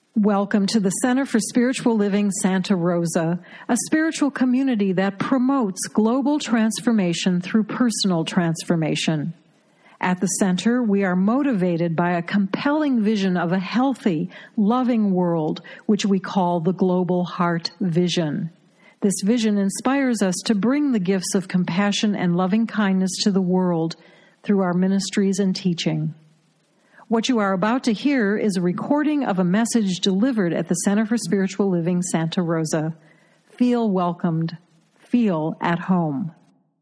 Welcome to the Center for Spiritual Living Santa Rosa, a spiritual community that promotes global transformation through personal transformation. At the center, we are motivated by a compelling vision of a healthy, loving world, which we call the Global Heart Vision. This vision inspires us to bring the gifts of compassion and loving kindness to the world through our ministries and teaching. What you are about to hear is a recording of a message delivered at the Center for Spiritual Living Santa Rosa. Feel welcomed. Feel at home.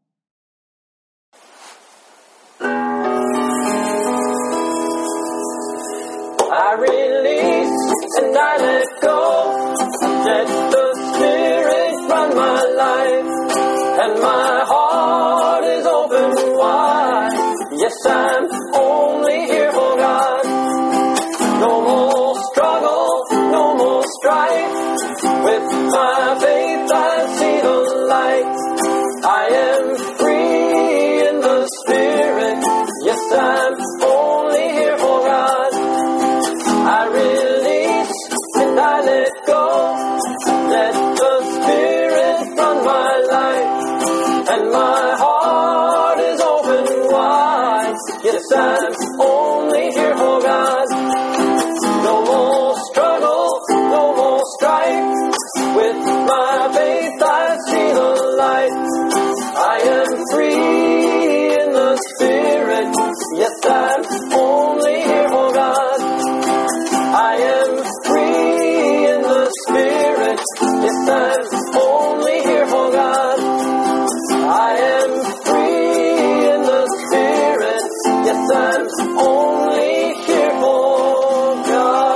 I release and I let go. Let the Spirit run my life, and my heart is open wide. Yes, I'm only here for God. No more struggle, no more strife. With my faith I see the light. I am free in the Spirit. Yes, I'm only here for God. I release and I let go. Let the Spirit run my life, and my heart is open wide. Yes, I'm only here for God. No more struggle, no more strife. With my faith I see the light. I am free in the Spirit. Yes, I'm only here for God. I am free in the Spirit. Yes, I'm only here for God. I am free in the Spirit. Yes, I'm only here for God.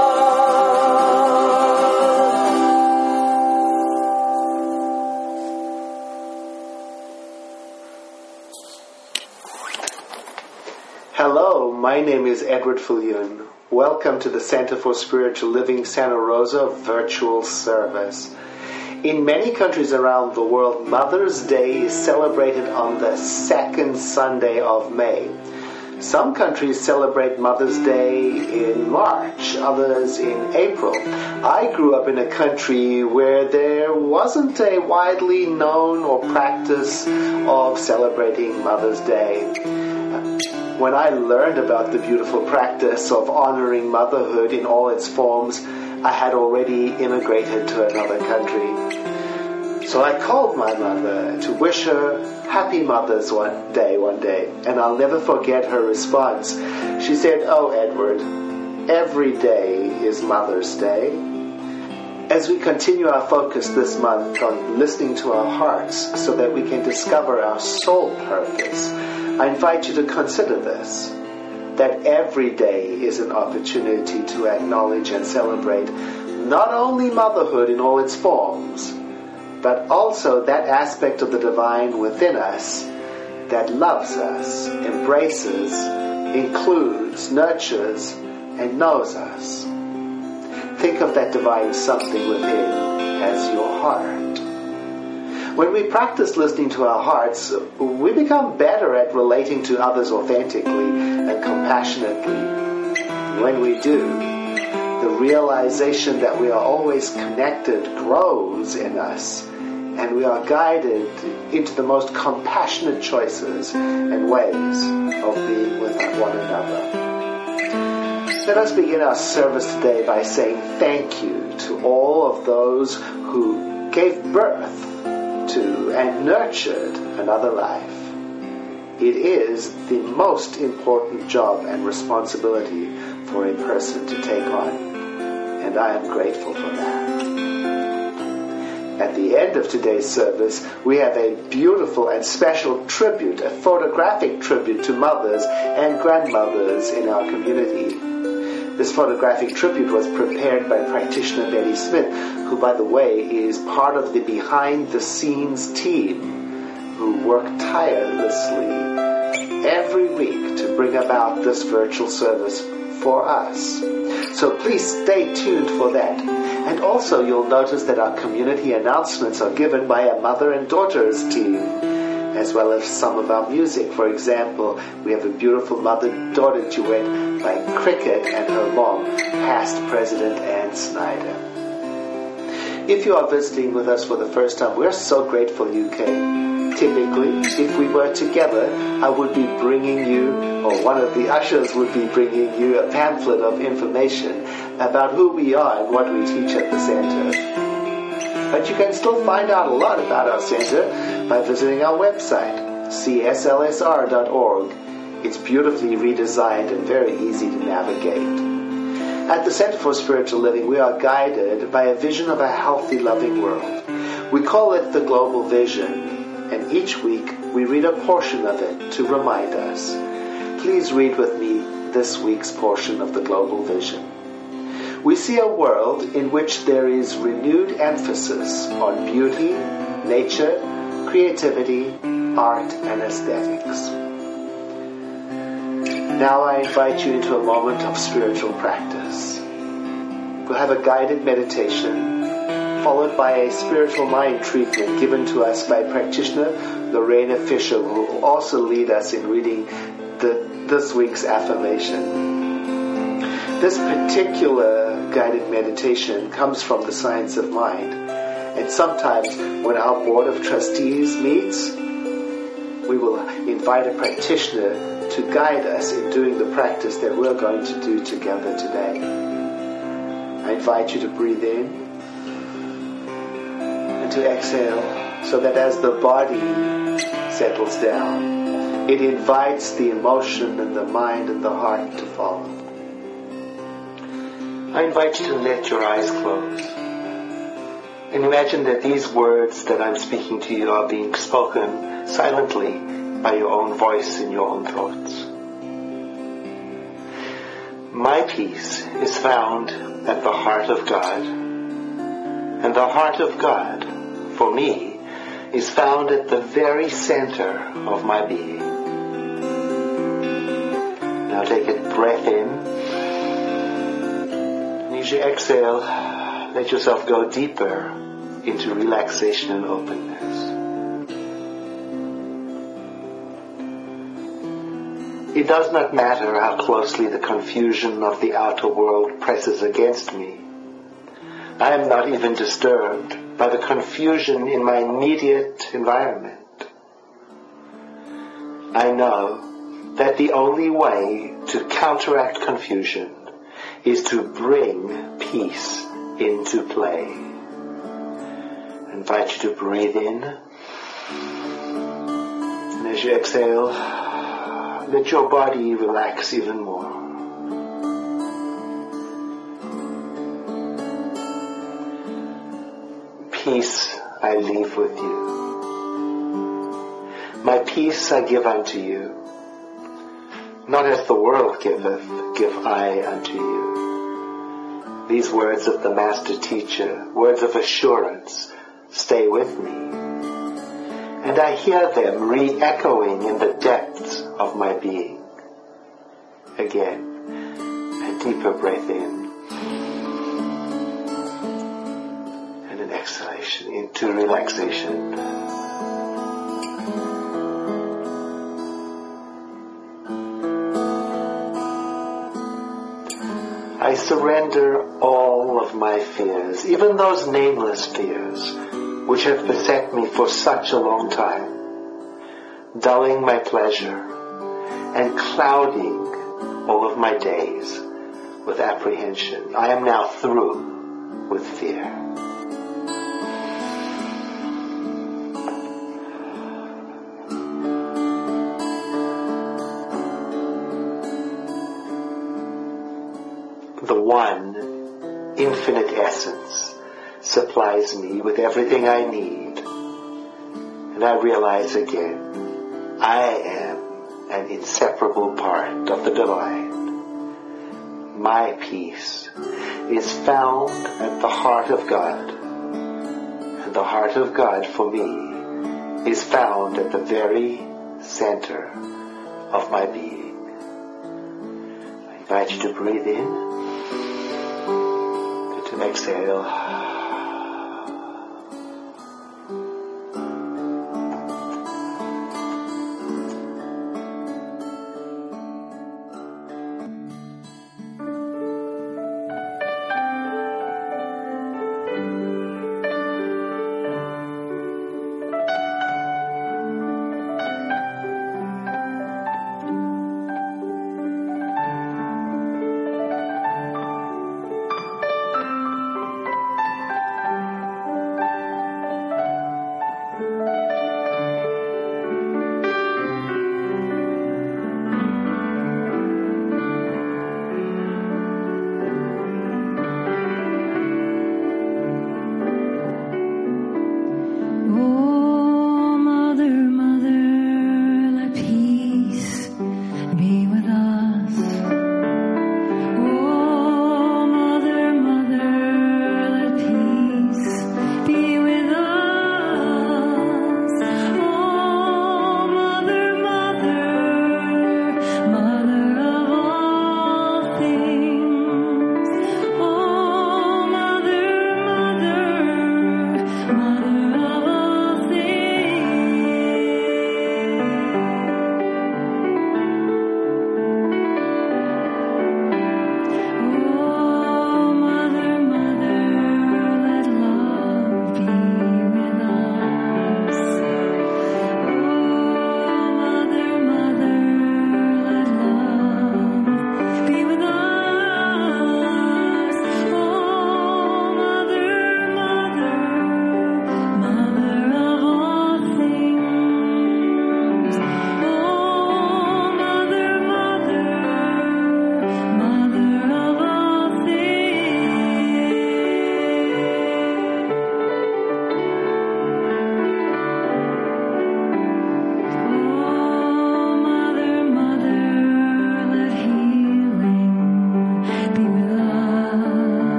Hello, my name is Edward Fillion. Welcome to the Center for Spiritual Living Santa Rosa virtual service. In many countries around the world, Mother's Day is celebrated on the second Sunday of May. Some countries celebrate Mother's Day in March, others in April. I grew up in a country where there wasn't a widely known or practice of celebrating Mother's Day. When I learned about the beautiful practice of honoring motherhood in all its forms, I had already immigrated to another country. So I called my mother to wish her Happy Mother's Day one day, and I'll never forget her response. She said, "Oh, Edward, every day is Mother's Day." As we continue our focus this month on listening to our hearts so that we can discover our soul purpose, I invite you to consider this, that every day is an opportunity to acknowledge and celebrate not only motherhood in all its forms, but also that aspect of the divine within us that loves us, embraces, includes, nurtures, and knows us. Think of that divine something within as your heart. When we practice listening to our hearts, we become better at relating to others authentically and compassionately. When we do, the realization that we are always connected grows in us, and we are guided into the most compassionate choices and ways of being with one another. Let us begin our service today by saying thank you to all of those who gave birth to and nurtured another life. It is the most important job and responsibility for a person to take on, and I am grateful for that. At the end of today's service, we have a beautiful and special tribute, a photographic tribute to mothers and grandmothers in our community. This photographic tribute was prepared by practitioner Betty Smith, who, by the way, is part of the behind-the-scenes team who work tirelessly every week to bring about this virtual service for us. So please stay tuned for that. And also you'll notice that our community announcements are given by a mother and daughter's team, as well as some of our music. For example, we have a beautiful mother-daughter duet by Cricket and her mom, past president and Dan Snyder. If you are visiting with us for the first time, we're so grateful you came. Typically, if we were together, I would be bringing you, or one of the ushers would be bringing you, a pamphlet of information about who we are and what we teach at the center. But you can still find out a lot about our center by visiting our website, cslsr.org. It's beautifully redesigned and very easy to navigate. At the Center for Spiritual Living, we are guided by a vision of a healthy, loving world. We call it the Global Vision, and each week we read a portion of it to remind us. Please read with me this week's portion of the Global Vision. We see a world in which there is renewed emphasis on beauty, nature, creativity, art, and aesthetics. Now I invite you into a moment of spiritual practice. We'll have a guided meditation, followed by a spiritual mind treatment given to us by practitioner Lorena Fisher, who will also lead us in reading this week's affirmation. This particular guided meditation comes from the Science of Mind, and sometimes when our Board of Trustees meets, we will invite a practitioner to guide us in doing the practice that we're going to do together today. I invite you to breathe in and to exhale so that as the body settles down, it invites the emotion and the mind and the heart to follow. I invite you to let your eyes close and imagine that these words that I'm speaking to you are being spoken silently by your own voice in your own thoughts. My peace is found at the heart of God, and the heart of God, for me, is found at the very center of my being. Now take a breath in, and as you exhale, let yourself go deeper into relaxation and openness. It does not matter how closely the confusion of the outer world presses against me. I am not even disturbed by the confusion in my immediate environment. I know that the only way to counteract confusion is to bring peace into play. I invite you to breathe in, and as you exhale, let your body relax even more. Peace I leave with you. My peace I give unto you. Not as the world giveth, give I unto you. These words of the Master Teacher, words of assurance, stay with me. And I hear them re-echoing in the depths of my being. Again, a deeper breath in, and an exhalation into relaxation. I surrender all of my fears, even those nameless fears, which have beset me for such a long time, dulling my pleasure and clouding all of my days with apprehension. I am now through with fear. The one infinite essence supplies me with everything I need. And I realize again, I am an inseparable part of the divine. My peace is found at the heart of God. And the heart of God for me is found at the very center of my being. I invite you to breathe in, to exhale.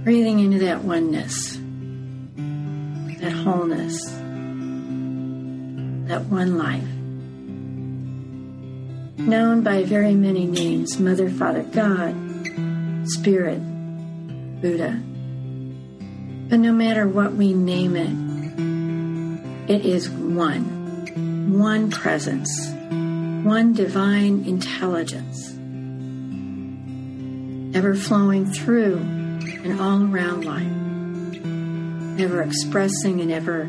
Breathing into that oneness, that wholeness, that one life, known by very many names: Mother, Father, God, Spirit, Buddha. But no matter what we name it, it is one presence, one divine intelligence, ever flowing through and all around life, ever expressing and ever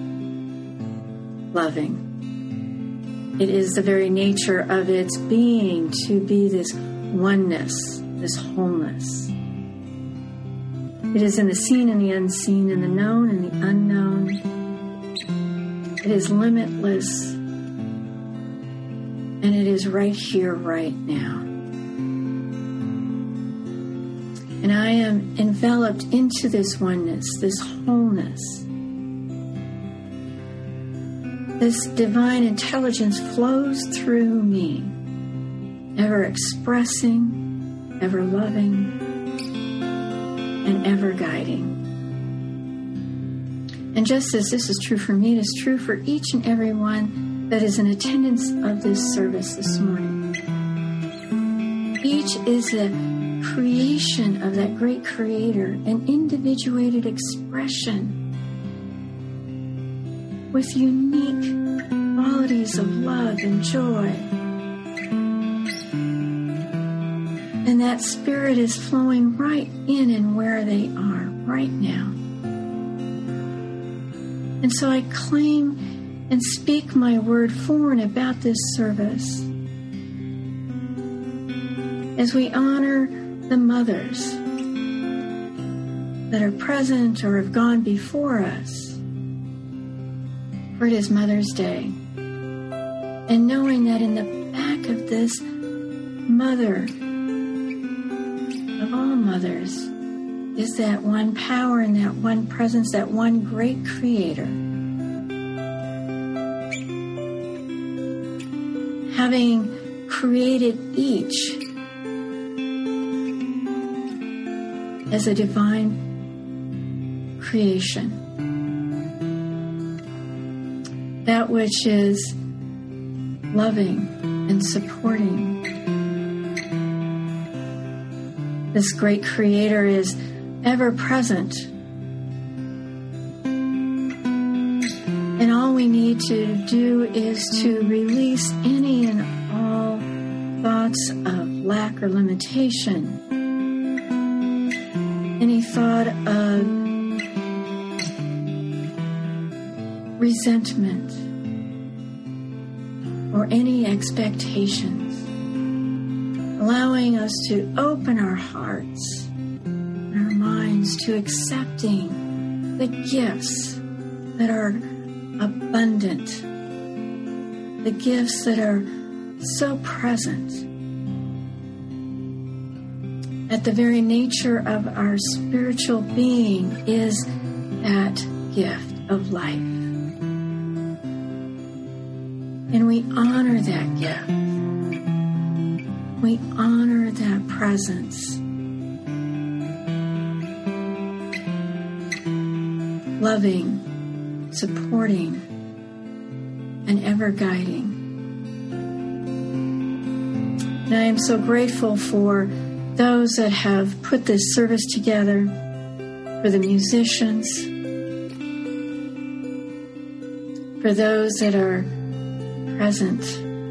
loving. It is the very nature of its being to be this oneness, this wholeness. It is in the seen and the unseen, in the known and the unknown. It is limitless, and it is right here, right now. And I am enveloped into this oneness, this wholeness. This divine intelligence flows through me, ever expressing, ever loving, and ever guiding. And just as this is true for me, it is true for each and every one that is in attendance of this service this morning. Each is a creation of that great Creator, an individuated expression with unique qualities of love and joy. And that spirit is flowing right in and where they are right now. And so I claim and speak my word for and about this service as we honor the mothers that are present or have gone before us. For it is Mother's Day. And knowing that in the back of this mother of all mothers is that one power and that one presence, that one great Creator. Having created each as a divine creation. That which is loving and supporting. This great Creator is ever present. And all we need to do is to release any and all thoughts of lack or limitation. Any thought of resentment or any expectations. Allowing us to open our hearts and our minds to accepting the gifts that are abundant, the gifts that are so present at the very nature of our spiritual being is that gift of life. And we honor that gift. We honor that presence. Loving, supporting, and ever guiding. And I am so grateful for those that have put this service together, for the musicians, for those that are present,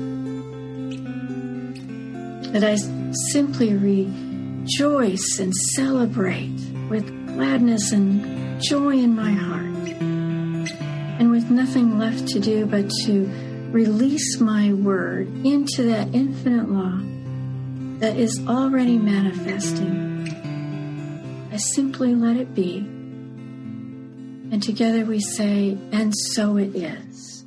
that I simply rejoice and celebrate with gladness and joy in my heart, and with nothing left to do but to release my word into that infinite law that is already manifesting. I simply let it be, and together we say, and so it is.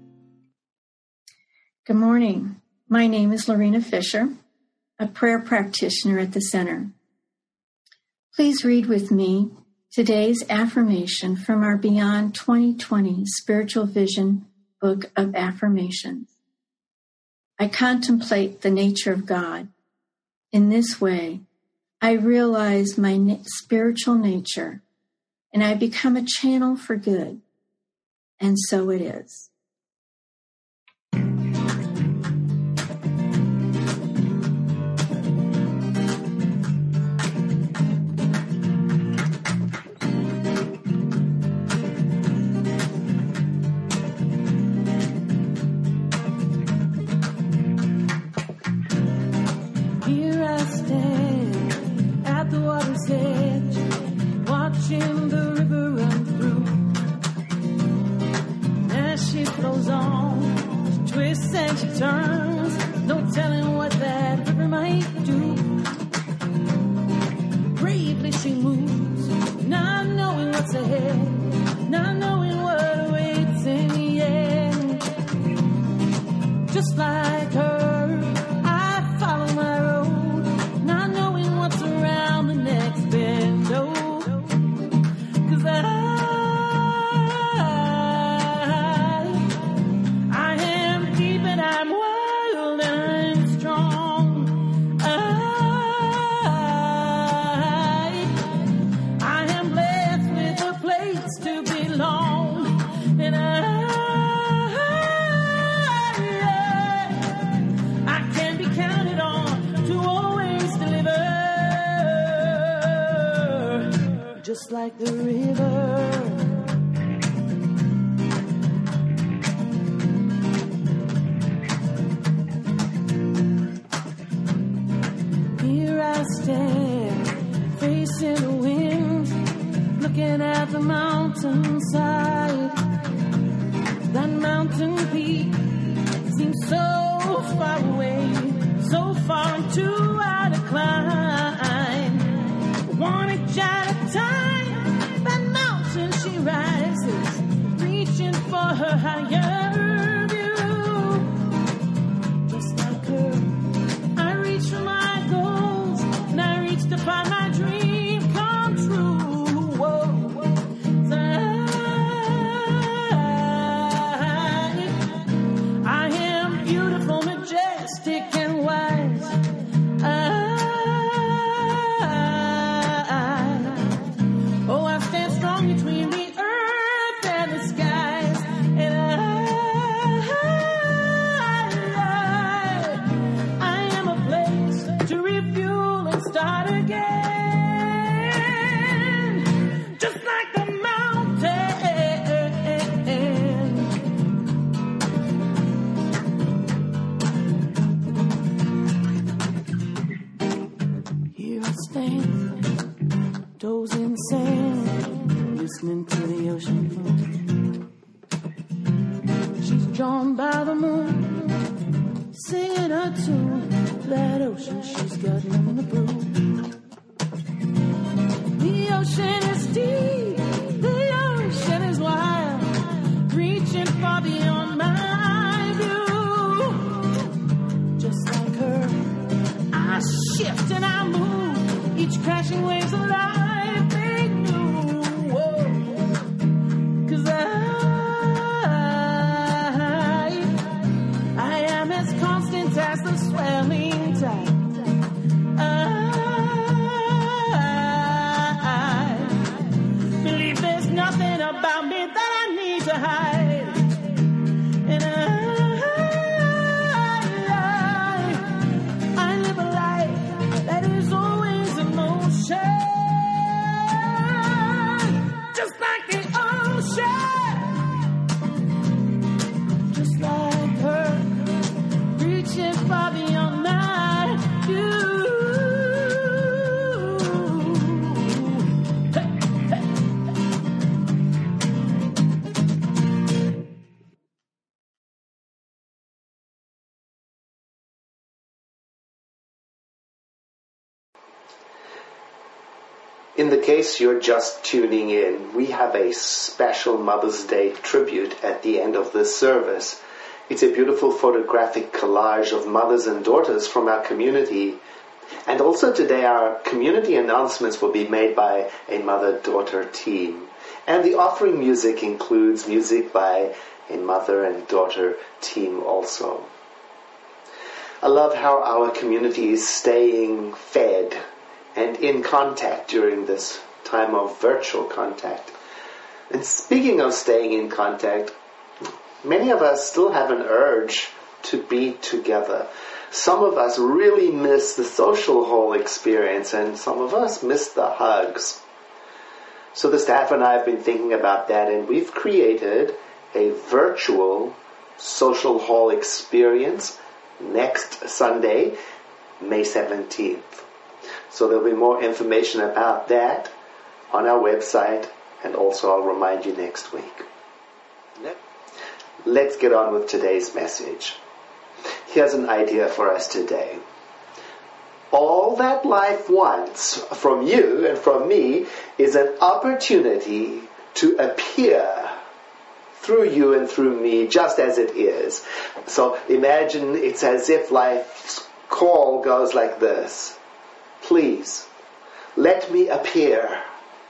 Good morning. My name is Lorena Fisher, a prayer practitioner at the Center. Please read with me today's affirmation from our Beyond 2020 Spiritual Vision Book of Affirmations. I contemplate the nature of God. In this way, I realize my spiritual nature, and I become a channel for good. And so it is. Here I stand at the water's edge, watching the river run through. As she flows on, she twists and she turns, no telling what that river might do. Bravely she moves, not knowing what's ahead, not knowing what awaits in the end. Just like her, I follow my road, not knowing what's around the next bend. Oh, 'cause I am deep and I'm wild and I'm strong. I am blessed with a place to belong, and I can be counted on to always deliver, just like the river. Here I stand, facing the wind, looking at the mountainside. That mountain peak seems so far away, so far and too high to climb. One inch at a time, that mountain she rises, reaching for her higher view. Just like her, I reach for my goals, and I reach to find my dream come true. Whoa. I am beautiful, majestic, and wise. Oh, I stand strong between the earth and the skies, and I am a place to refuel and start again, just like the mountain. Here I stand, toes in sand, listening to the ocean flow. She's drawn by the moon, singing a tune. That ocean, she's got nothing to prove. The ocean is deep, the ocean is wild, reaching far beyond my view. Just like her, I shift and I move, each crashing waves of life make new. Whoa. 'Cause I am as constant as the swelling tide. I believe there's nothing about me that I need to hide, and I live a life that is always in motion, just like the ocean, just like her, reaching far beyond my view. In the case you're just tuning in, we have a special Mother's Day tribute at the end of this service. It's a beautiful photographic collage of mothers and daughters from our community. And also today our community announcements will be made by a mother-daughter team. And the offering music includes music by a mother and daughter team also. I love how our community is staying fed and and in contact during this time of virtual contact. And speaking of staying in contact, many of us still have an urge to be together. Some of us really miss the social hall experience, and some of us miss the hugs. So the staff and I have been thinking about that, and we've created a virtual social hall experience next Sunday, May 17th. So there'll be more information about that on our website, and also I'll remind you next week. Let's get on with today's message. Here's an idea for us today. All that life wants from you and from me is an opportunity to appear through you and through me, just as it is. So imagine it's as if life's call goes like this. Please, let me appear.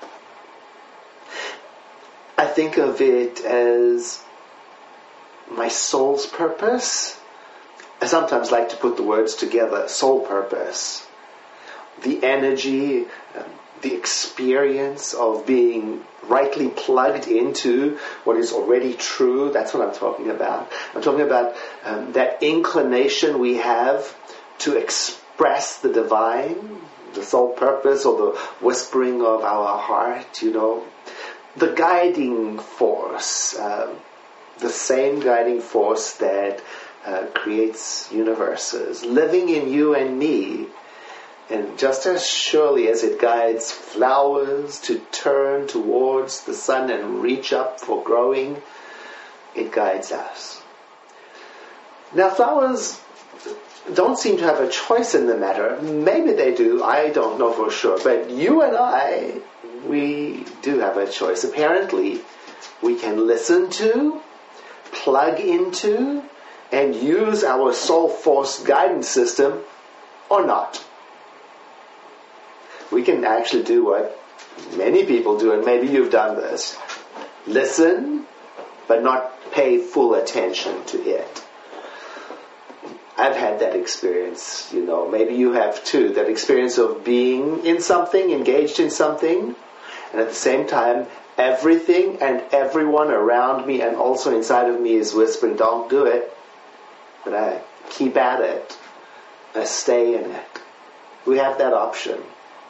I think of it as my soul's purpose. I sometimes like to put the words together, soul purpose. The energy, the experience of being rightly plugged into what is already true. That's what I'm talking about. I'm talking about that inclination we have to express the divine, the soul purpose, or the whispering of our heart, the guiding force, the same guiding force that creates universes, living in you and me. And just as surely as it guides flowers to turn towards the sun and reach up for growing, it guides us. Now, flowers don't seem to have a choice in the matter. Maybe they do, I don't know for sure. But you and I, we do have a choice. Apparently, we can listen to, plug into, and use our soul force guidance system or not. We can actually do what many people do, and maybe you've done this. Listen, but not pay full attention to it. I've had that experience, maybe you have too, that experience of being in something, engaged in something, and at the same time, everything and everyone around me and also inside of me is whispering, don't do it. But I keep at it. I stay in it. We have that option.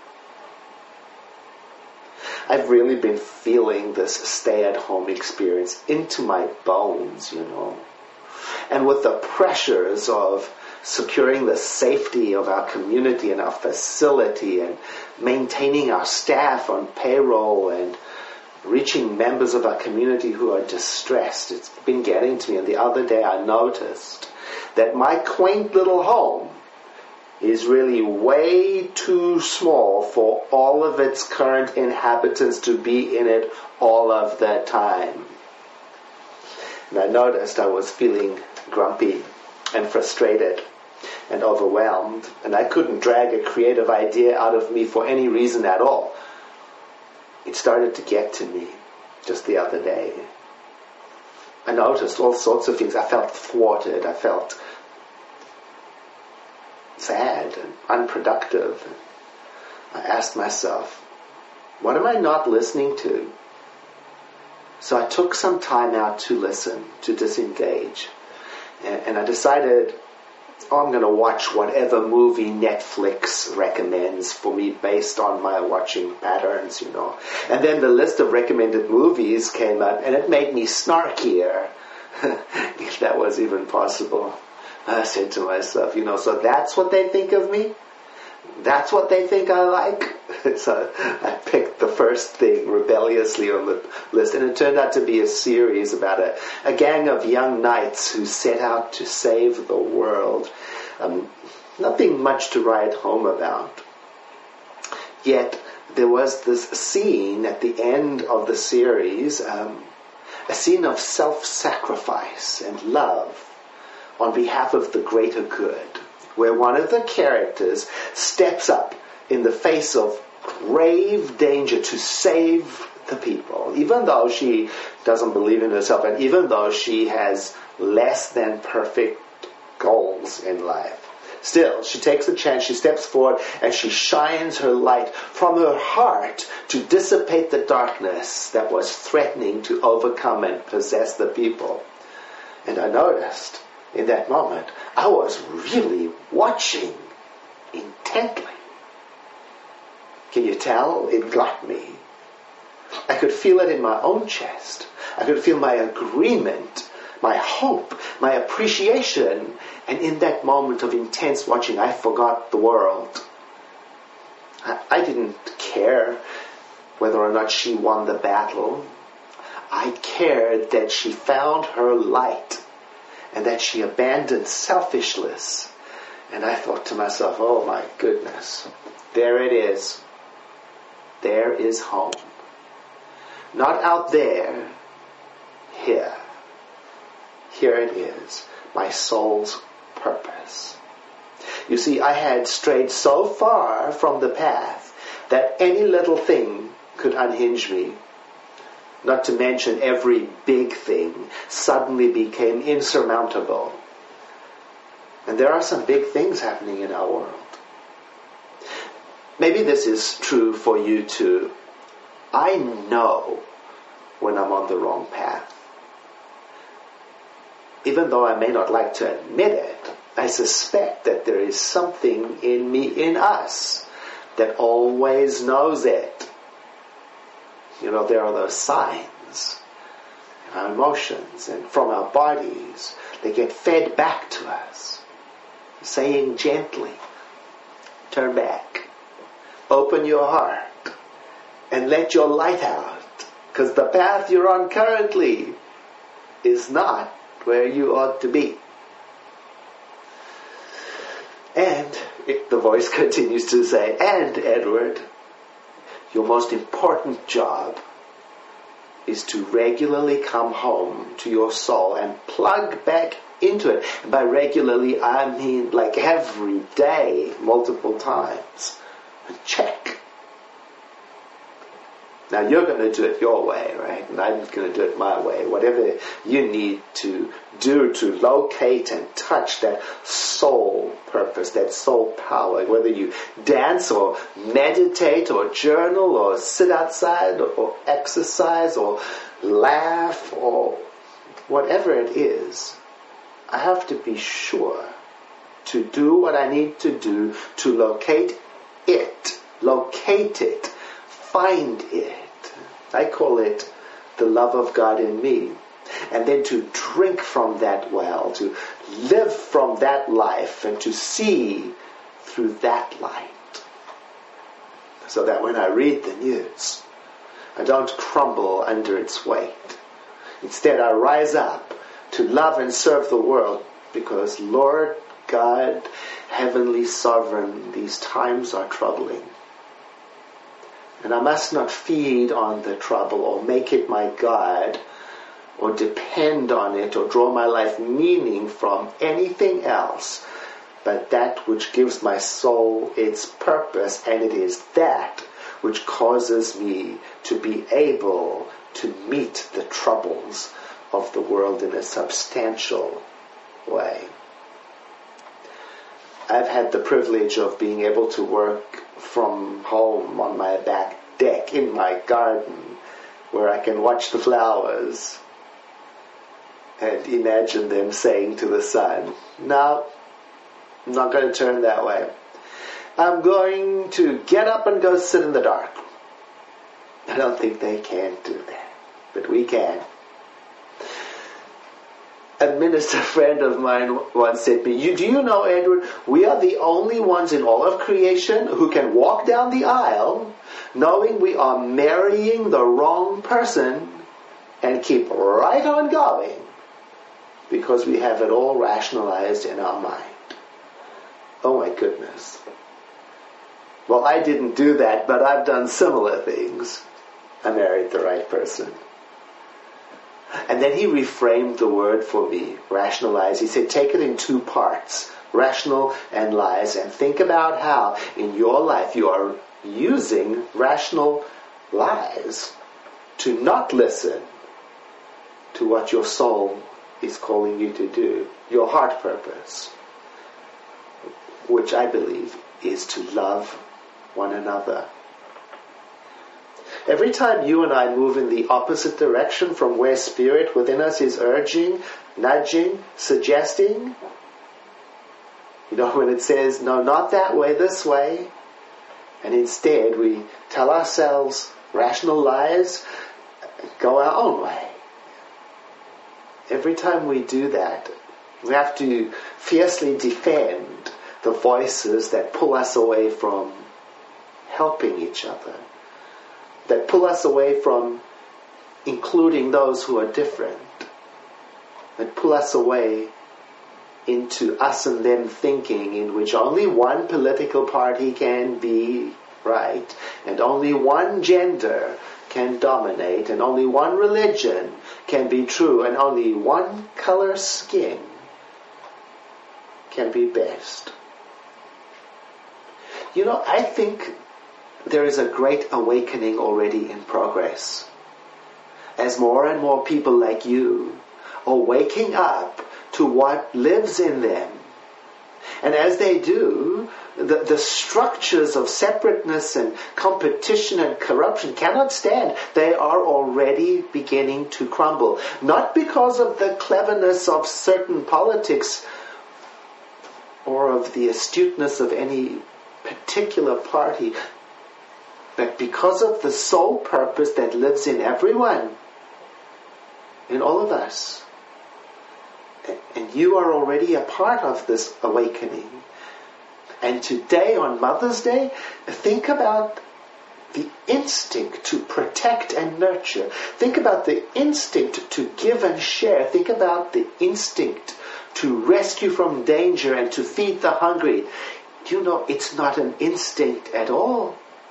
I've really been feeling this stay-at-home experience into my bones, And with the pressures of securing the safety of our community and our facility and maintaining our staff on payroll and reaching members of our community who are distressed, it's been getting to me. And the other day I noticed that my quaint little home is really way too small for all of its current inhabitants to be in it all of the time. And I noticed I was feeling grumpy and frustrated and overwhelmed, and I couldn't drag a creative idea out of me for any reason at all. It started to get to me just the other day. I noticed all sorts of things. I felt thwarted. I felt sad and unproductive. I asked myself, what am I not listening to? So I took some time out to listen, to disengage. And I decided, I'm going to watch whatever movie Netflix recommends for me based on my watching patterns, And then the list of recommended movies came up, and it made me snarkier, if that was even possible. I said to myself, so that's what they think of me? That's what they think I like? So I picked the first thing rebelliously on the list, and it turned out to be a series about a gang of young knights who set out to save the world. Nothing much to write home about. Yet there was this scene at the end of the series, a scene of self-sacrifice and love on behalf of the greater good, where one of the characters steps up in the face of grave danger to save the people, even though she doesn't believe in herself and even though she has less than perfect goals in life. Still, she takes a chance, she steps forward, and she shines her light from her heart to dissipate the darkness that was threatening to overcome and possess the people. And I noticed, in that moment, I was really watching intently. Can you tell? It got me. I could feel it in my own chest. I could feel my agreement, my hope, my appreciation. And in that moment of intense watching, I forgot the world. I didn't care whether or not she won the battle. I cared that she found her light and that she abandoned selfishness. And I thought to myself, oh my goodness, there it is. There is home. Not out there, here. Here it is, my soul's purpose. You see, I had strayed so far from the path that any little thing could unhinge me. Not to mention every big thing suddenly became insurmountable. And there are some big things happening in our world. Maybe this is true for you too. I know when I'm on the wrong path. Even though I may not like to admit it, I suspect that there is something in me, in us, that always knows it. You know, there are those signs in our emotions and from our bodies. They get fed back to us, saying gently, turn back, open your heart, and let your light out, because the path you're on currently is not where you ought to be. And the voice continues to say, and Edward, your most important job is to regularly come home to your soul and plug back into it. And by regularly, I mean like every day, multiple times. And check. Now you're going to do it your way, right? And I'm going to do it my way. Whatever you need to do to locate and touch that soul purpose, that soul power, whether you dance or meditate or journal or sit outside or exercise or laugh or whatever it is, I have to be sure to do what I need to do to locate it, find it. I call it the love of God in me. And then to drink from that well, to live from that life, and to see through that light. So that when I read the news, I don't crumble under its weight. Instead, I rise up to love and serve the world, because Lord God, Heavenly Sovereign, these times are troubling. And I must not feed on the trouble or make it my God or depend on it or draw my life meaning from anything else but that which gives my soul its purpose, and it is that which causes me to be able to meet the troubles of the world in a substantial way. I've had the privilege of being able to work from home on my back deck in my garden, where I can watch the flowers and imagine them saying to the sun, no, I'm not going to turn that way. I'm going to get up and go sit in the dark. I don't think they can do that, but we can. A minister friend of mine once said to me, do you know, Edward, we are the only ones in all of creation who can walk down the aisle knowing we are marrying the wrong person and keep right on going because we have it all rationalized in our mind. Oh my goodness. Well, I didn't do that, but I've done similar things. I married the right person. And then he reframed the word for me, rationalize. He said, take it in two parts, rational and lies, and think about how in your life you are using rational lies to not listen to what your soul is calling you to do, your heart purpose. which I believe is to love one another. Every time you and I move in the opposite direction from where Spirit within us is urging, nudging, suggesting, when it says, no, not that way, this way, and instead we tell ourselves rational lies, go our own way. Every time we do that, we have to fiercely defend the voices that pull us away from helping each other, that pull us away from including those who are different, that pull us away into us and them thinking in which only one political party can be right, and only one gender can dominate, and only one religion can be true, and only one color skin can be best. I think there is a great awakening already in progress, as more and more people like you are waking up to what lives in them. And as they do, the structures of separateness and competition and corruption cannot stand. They are already beginning to crumble. Not because of the cleverness of certain politics or of the astuteness of any particular party, but because of the sole purpose that lives in everyone, in all of us. And you are already a part of this awakening. And today, on Mother's Day, think about the instinct to protect and nurture. Think about the instinct to give and share. Think about the instinct to rescue from danger and to feed the hungry. It's not an instinct at all.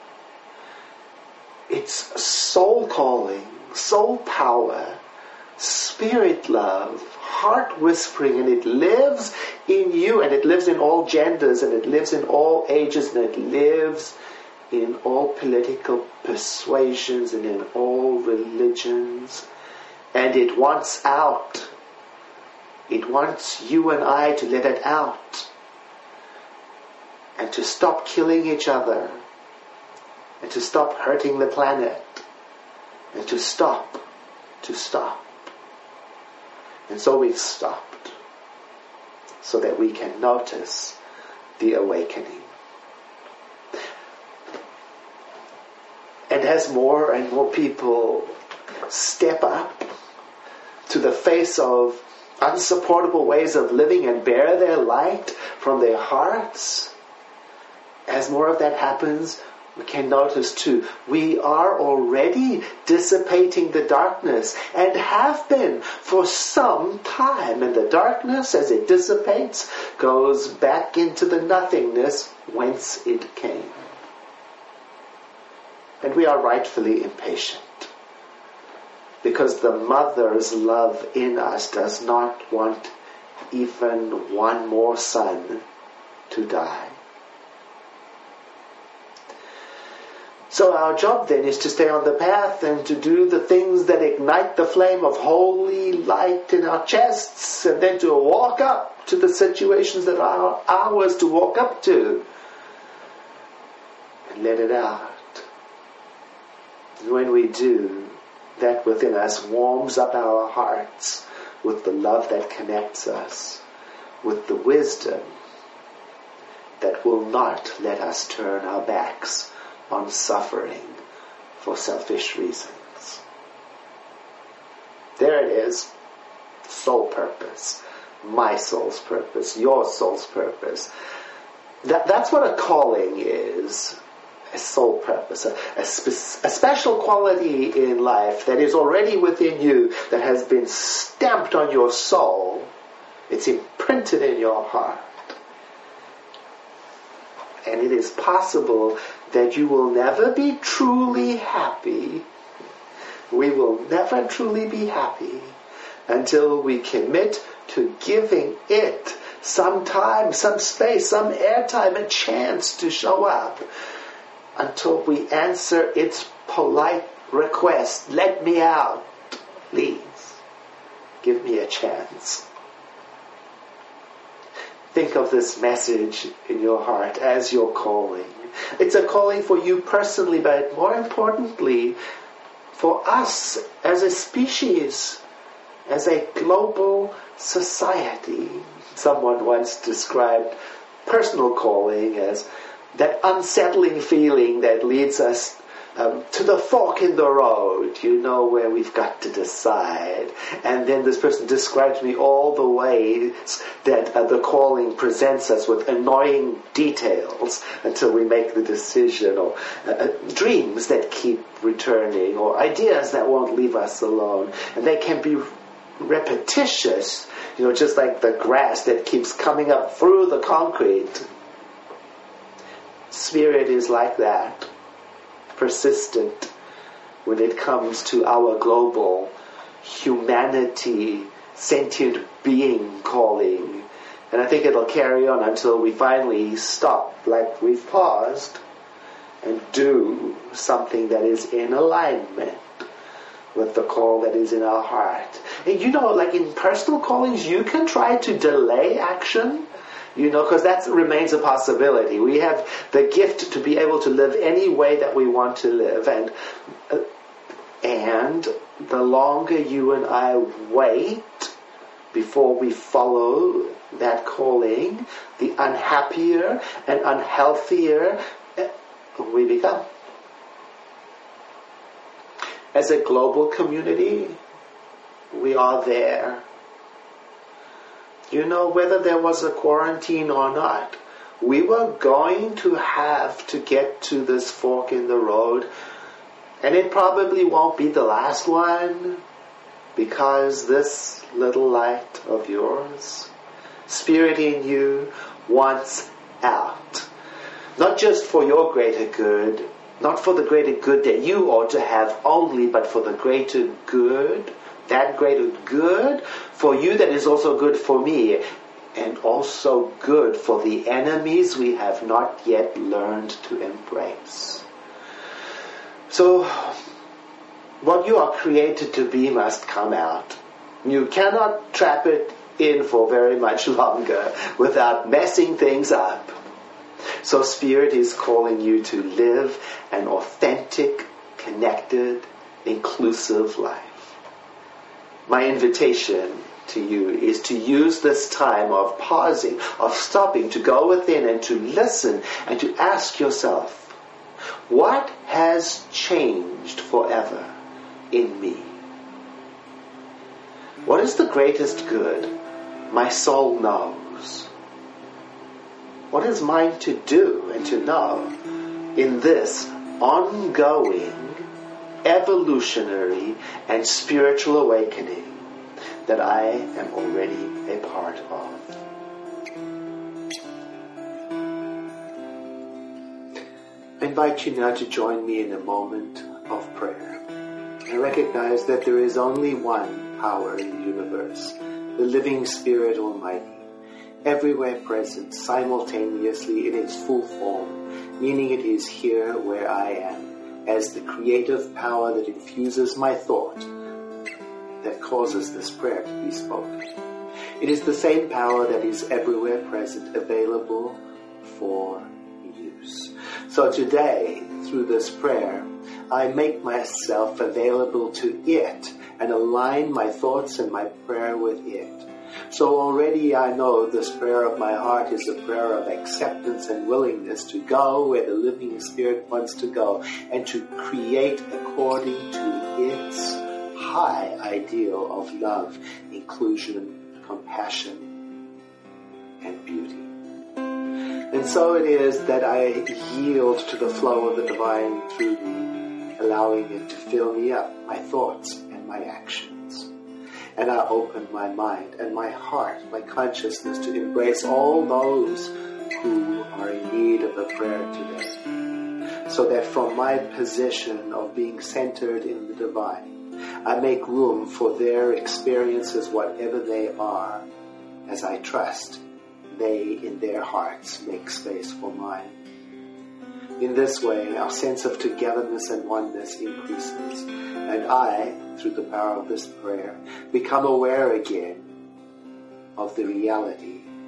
It's soul calling, soul power, spirit love, heart whispering, and it lives in you, and it lives in all genders, and it lives in all ages, and it lives in all political persuasions and in all religions, and it wants out. It wants you and I to let it out, and to stop killing each other, and to stop hurting the planet, and to stop. And so we've stopped, so that we can notice the awakening. And as more and more people step up to the face of unsupportable ways of living and bear their light from their hearts, as more of that happens, we can notice too, we are already dissipating the darkness, and have been for some time. And the darkness, as it dissipates, goes back into the nothingness whence it came. And we are rightfully impatient, because the mother's love in us does not want even one more son to die. So our job then is to stay on the path and to do the things that ignite the flame of holy light in our chests, and then to walk up to the situations that are ours to walk up to and let it out. And when we do, that within us warms up our hearts with the love that connects us, with the wisdom that will not let us turn our backs on suffering for selfish reasons. There it is. Soul purpose. My soul's purpose. Your soul's purpose. That's what a calling is. A soul purpose. A special quality in life that is already within you, that has been stamped on your soul. It's imprinted in your heart. And it is possible that you will never be truly happy. We will never truly be happy until we commit to giving it some time, some space, some airtime, a chance to show up. Until we answer its polite request, let me out, please. Give me a chance. think of this message in your heart as your calling. It's a calling for you personally, but more importantly, for us as a species, as a global society. Someone once described personal calling as that unsettling feeling that leads us to the fork in the road, where we've got to decide. And then this person describes me all the ways that the calling presents us with annoying details until we make the decision, or dreams that keep returning, or ideas that won't leave us alone. And they can be repetitious, just like the grass that keeps coming up through the concrete. Spirit is like that. Persistent when it comes to our global humanity, sentient being calling. And I think it'll carry on until we finally stop, like we've paused, and do something that is in alignment with the call that is in our heart. And like in personal callings, you can try to delay action, because that remains a possibility. We have the gift to be able to live any way that we want to live. And the longer you and I wait before we follow that calling, the unhappier and unhealthier we become. As a global community, we are there. Whether there was a quarantine or not, we were going to have to get to this fork in the road, and it probably won't be the last one, because this little light of yours, Spirit in you, wants out. Not just for your greater good, not for the greater good that you ought to have only, but for the greater good, that greater good for you that is also good for me, and also good for the enemies we have not yet learned to embrace. So, what you are created to be must come out. You cannot trap it in for very much longer without messing things up. So Spirit is calling you to live an authentic, connected, inclusive life. My invitation to you is to use this time of pausing, of stopping, to go within and to listen and to ask yourself, what has changed forever in me? What is the greatest good my soul knows? What is mine to do and to know in this ongoing, evolutionary, and spiritual awakening that I am already a part of? I invite you now to join me in a moment of prayer. I recognize that there is only one power in the universe, the living Spirit Almighty, everywhere present simultaneously in its full form, meaning it is here where I am, as the creative power that infuses my thought, that causes this prayer to be spoken. It is the same power that is everywhere present, available for use. So today, through this prayer, I make myself available to it and align my thoughts and my prayer with it. So already I know this prayer of my heart is a prayer of acceptance and willingness to go where the living Spirit wants to go and to create according to its high ideal of love, inclusion, compassion, and beauty. And so it is that I yield to the flow of the divine through me, allowing it to fill me up, my thoughts and my actions. And I open my mind and my heart, my consciousness to embrace all those who are in need of a prayer today. So that from my position of being centered in the divine, I make room for their experiences, whatever they are, as I trust they in their hearts make space for mine. In this way, our sense of togetherness and oneness increases, and I, through the power of this prayer, become aware again of the reality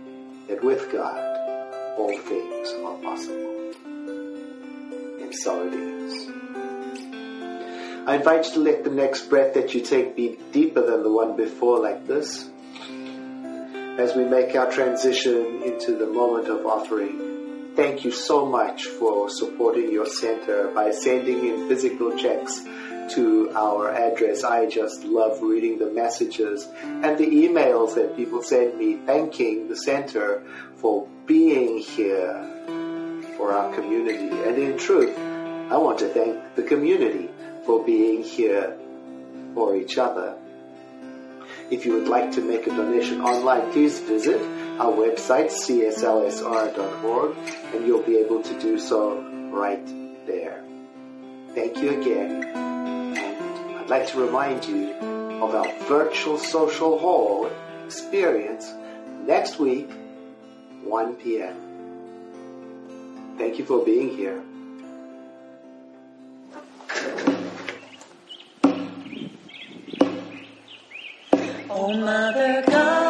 that with God, all things are possible. And so it is. I invite you to let the next breath that you take be deeper than the one before, like this. As we make our transition into the moment of offering, thank you so much for supporting your center by sending in physical checks to our address. I just love reading the messages and the emails that people send me thanking the center for being here for our community. And in truth, I want to thank the community for being here for each other. If you would like to make a donation online, please visit our website, cslsr.org, and you'll be able to do so right there. Thank you again. And I'd like to remind you of our virtual social hall experience next week, 1 p.m. Thank you for being here. Oh, Mother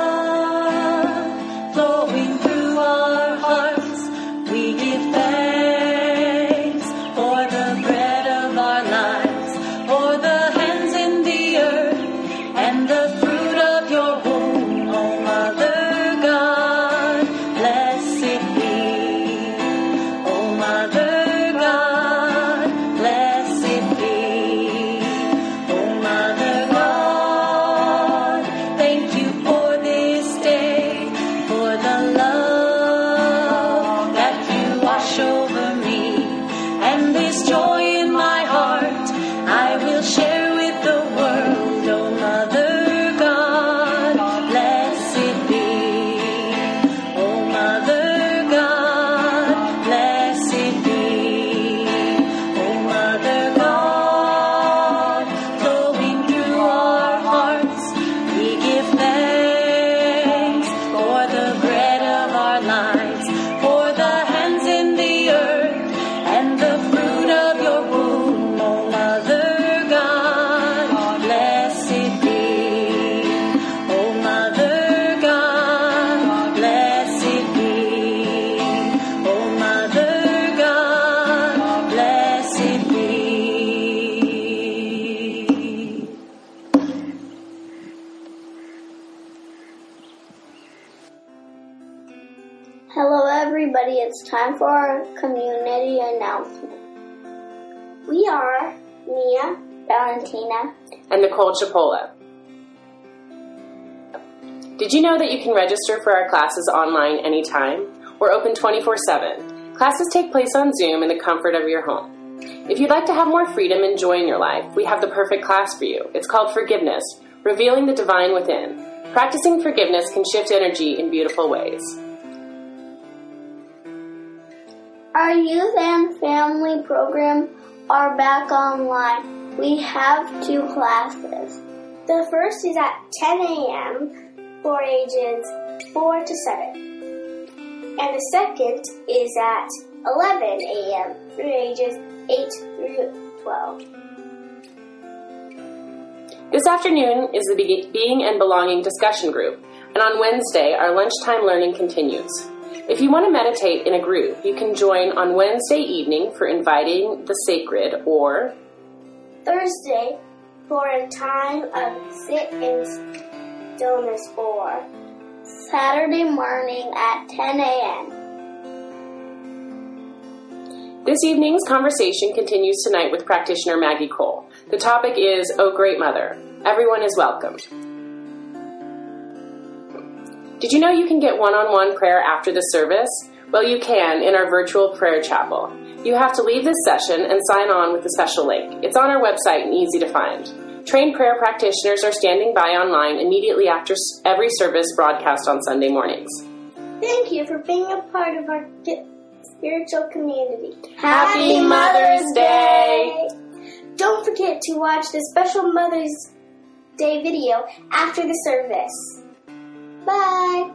God, flowing through our hearts, we give thanks for the bread of our lives, for the hands in the earth, and the fruit of your womb. Oh, Mother God, blessed be. Oh, Mother God, blessed be. Oh, Mother God, thank you for this day, for the love that you wash over me, and this joy in my heart I will share with the world. Oh, Mother God, blessed be. Oh, Mother God, blessed be. Oh, Mother God, flowing through our hearts, we give thanks for the bread of our lives, for the hands in the earth, and the fruit of your womb. Oh, Mother God, blessed be. Oh, Mother God, blessed be. Oh, Mother God, blessed be. Hello everybody, it's time for our community announcement. We are Mia, Valentina, and Nicole Chipola. Did you know that you can register for our classes online anytime? We're open 24/7. Classes take place on Zoom in the comfort of your home. If you'd like to have more freedom and joy in your life, we have the perfect class for you. It's called Forgiveness, Revealing the Divine Within. Practicing forgiveness can shift energy in beautiful ways. our youth and family program are back online. We have 2 classes. The first is at 10 a.m. for ages 4 to 7. And the second is at 11 a.m. for ages 8 through 12. This afternoon is the Being and Belonging discussion group, and on Wednesday, our lunchtime learning continues. If you want to meditate in a group, you can join on Wednesday evening for Inviting the Sacred, or Thursday for a time of sit in stillness, or Saturday morning at 10 a.m. This evening's conversation continues tonight with practitioner Maggie Cole. The topic is, Oh Great Mother. Everyone is welcome. Did you know you can get one-on-one prayer after the service? Well, you can in our virtual prayer chapel. You have to leave this session and sign on with the special link. It's on our website and easy to find. Trained prayer practitioners are standing by online immediately after every service broadcast on Sunday mornings. Thank you for being a part of our spiritual community. Happy Mother's Day! Don't forget to watch the special Mother's Day video after the service. Bye!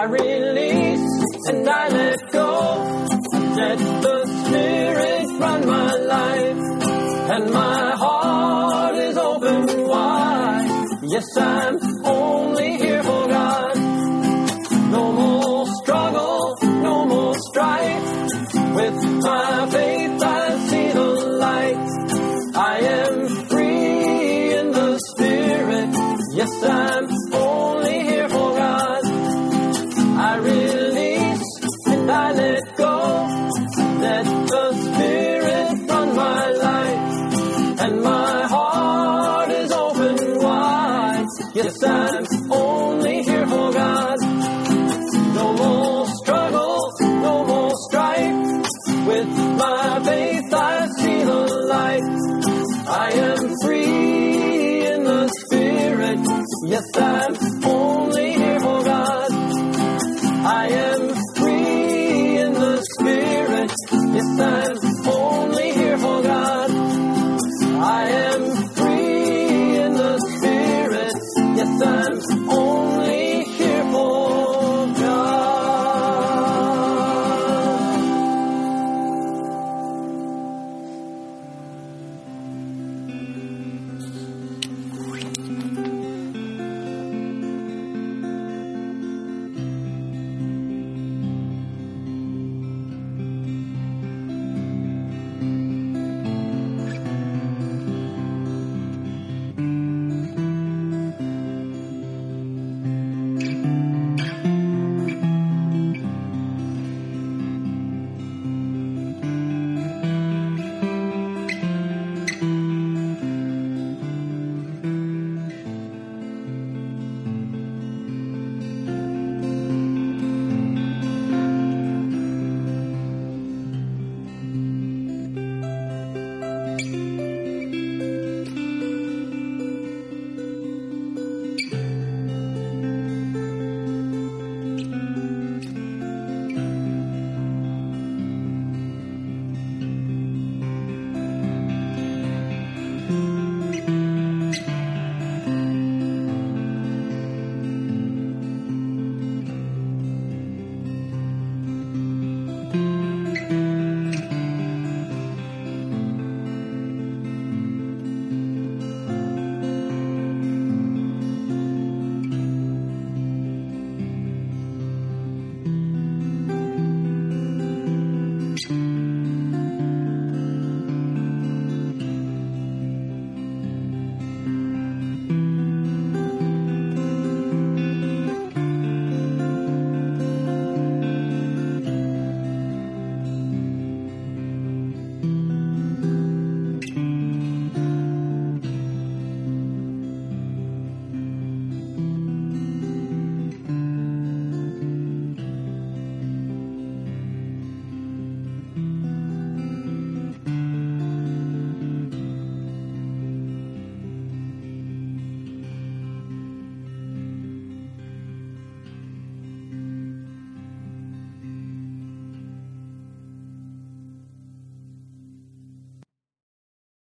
I release and I let go. Let the Spirit run my life, and my heart is open wide. Yes, I'm only here for God. No more struggle, no more strife. With my faith I see the light. I am free in the Spirit. Yes, I'm only here for God. I release and I let go. Let the Spirit run my life, and my heart is open wide. Yes, I'm only here for God. No more struggle, no more strife. With my faith I see the light. I am free in the Spirit. Yes, I'm